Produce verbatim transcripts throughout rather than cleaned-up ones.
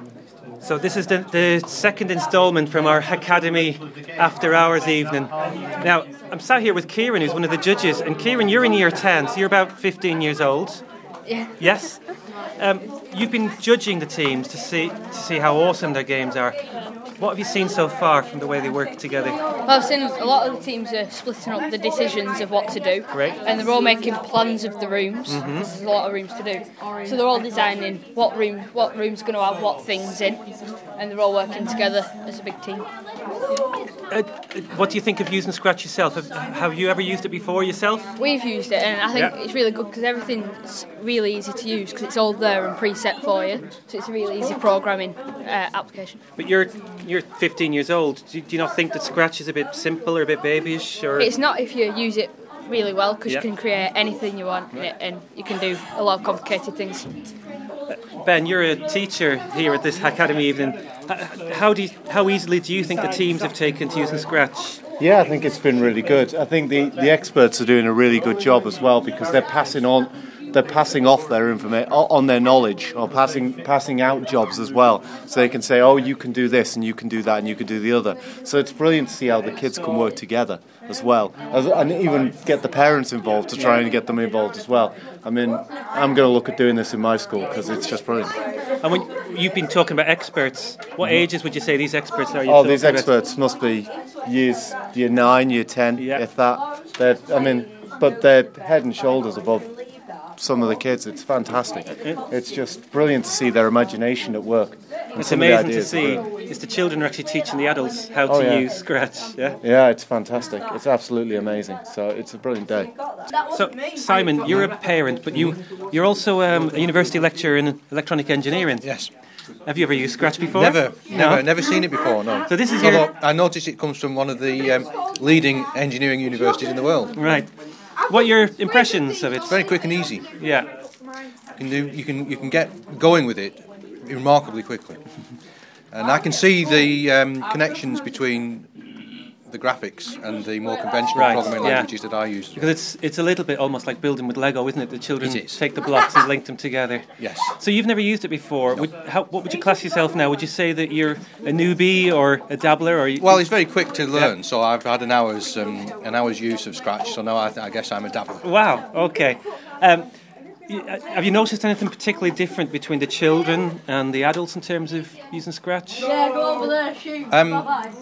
So this is the, the second instalment from our Academy After Hours evening. Now, I'm sat here with Kieran, who's one of the judges. And Kieran, you're in year ten, so you're about fifteen years old. Yeah. Yes? Um, you've been judging the teams to see to see how awesome their games are. What have you seen so far from the way they work togetgether? Well, I've seen a lot of the teams are splitting up the decisions of what to do. Great. And they're all making plans of the rooms. Mm-hmm. There's a lot of rooms to do. So they're all designing what room, what room's going to have what things in. And they're all working together as a big team. Uh, what do you think of using Scratch yourself? Have, have you ever used it before yourself? We've used it, and I think yeah. it's really good because everything's really easy to use because it's all there and preset for you. So it's a really easy programming uh, application. But you're you're fifteen years old. Do you, do you not think that Scratch is a bit simple or a bit babyish? Or? It's not if you use it really well because yeah. you can create anything you want in it, and you can do a lot of complicated things. Ben, you're a teacher here at this Academy evening. How do you, how easily do you think the teams have taken to using Scratch? Yeah, I think it's been really good. I think the, the experts are doing a really good job as well because they're passing on, they're passing off their information on their knowledge or passing passing out jobs as well. So they can say, oh, you can do this and you can do that and you can do the other. So it's brilliant to see how the kids can work together as well, as, and even get the parents involved to try and get them involved as well. I mean, I'm going to look at doing this in my school because it's just brilliant. And when you've been talking about experts, what mm-hmm. ages would you say these experts are? Oh, these experts about? must be years, year nine, year ten, yeah. if that. They're, I mean, but they're head and shoulders above some of the kids. It's fantastic. It's just brilliant to see their imagination at work. It's amazing to see. It's the children are actually teaching the adults how to oh, yeah. use Scratch. Yeah. Yeah, it's fantastic. It's absolutely amazing. So it's a brilliant day. So Simon, you're a parent, but you you're also um, a university lecturer in electronic engineering. Yes. Have you ever used Scratch before? Never, no? never, never seen it before. No. So this is your... Although I noticed it comes from one of the um, leading engineering universities in the world. Right. What are your impressions of it? It's very quick and easy. Yeah. You can do. You can. You can get going with it remarkably quickly, and I can see the um, connections between the graphics and the more conventional right, programming yeah. languages that I use. Because it's it's a little bit almost like building with Lego, isn't it? The children it is. take the blocks and link them together. Yes. So you've never used it before. No. Would, how, what would you class yourself now? Would you say that you're a newbie or a dabbler? Or you, well, it's very quick to learn. Yeah. So I've had an hour's um, an hour's use of Scratch. So now I, th- I guess I'm a dabbler. Wow. Okay. Um, Have you noticed anything particularly different between the children and the adults in terms of using Scratch? Yeah, go over there, shoot. Um,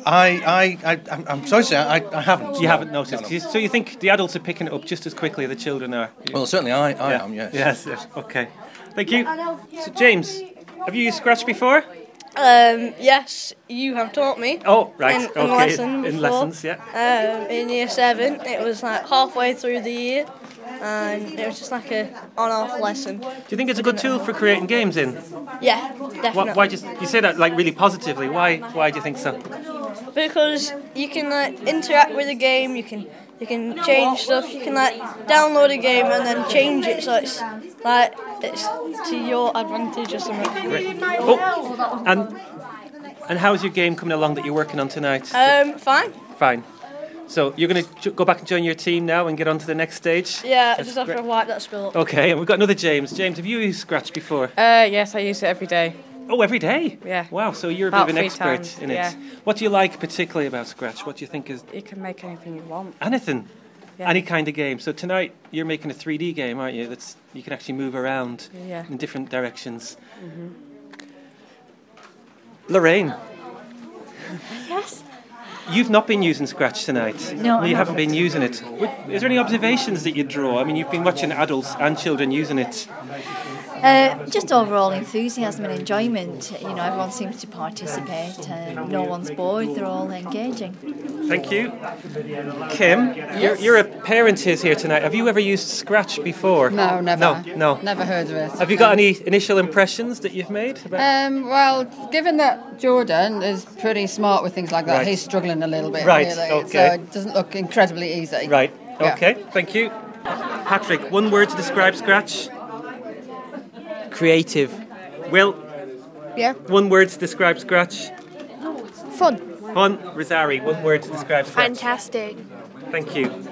I, I, I, I'm sorry to say, I, I haven't. You no. haven't noticed. No, no. So you think the adults are picking it up just as quickly as the children are? Well, certainly I, I yeah. am, yes. Yes, yes. Okay. Thank you. So, James, have you used Scratch before? Um, yes, you have taught me. Oh, right. In, in okay. lesson in before. lessons, yeah. Um, in year seven, it was like halfway through the year, and it was just like a on-off lesson. Do you think it's a good tool for creating games in? Yeah, definitely. Why, why just you say that like really positively? Why? Why do you think so? Because you can like interact with the game. You can you can change stuff. You can like download a game and then change it so it's like it's to your advantage or something. Great. Oh, and and how's your game coming along that you're working on tonight? Um, fine. Fine. So you're going to go back and join your team now and get on to the next stage? Yeah, That's just after great. I wipe that spill up. Okay, and we've got another James. James, have you used Scratch before? Uh, yes, I use it every day. Oh, every day? Yeah. Wow, so you're a About bit of an three expert times, in it. yeah. What do you like particularly about Scratch? What do you think is... You can make anything you want. Anything? Yeah. Any kind of game. So tonight you're making a three D game, aren't you? That's you can actually move around yeah. in different directions. Mm-hmm. Lorraine. Yes? You've not been using Scratch tonight. No, You I haven't been using it. Is there any observations that you draw? I mean, you've been watching adults and children using it. Uh, just overall enthusiasm and enjoyment. You know, everyone seems to participate and no one's bored, they're all engaging. Thank you. Kim, you're, you're a parent who's here tonight. Have you ever used Scratch before? No, never. No, no. Never heard of it. Have you got any initial impressions that you've made? About Um, well, given that Jordan is pretty smart with things like that, Right. he's struggling a little bit, Right, really. okay. So it doesn't look incredibly easy. Right, Yeah. okay, thank you. Patrick, one word to describe Scratch? Creative. Will, Yeah. one word to describe Scratch? Fun. Fun. Rosari, one word to describe Scratch? Fantastic. Thank you.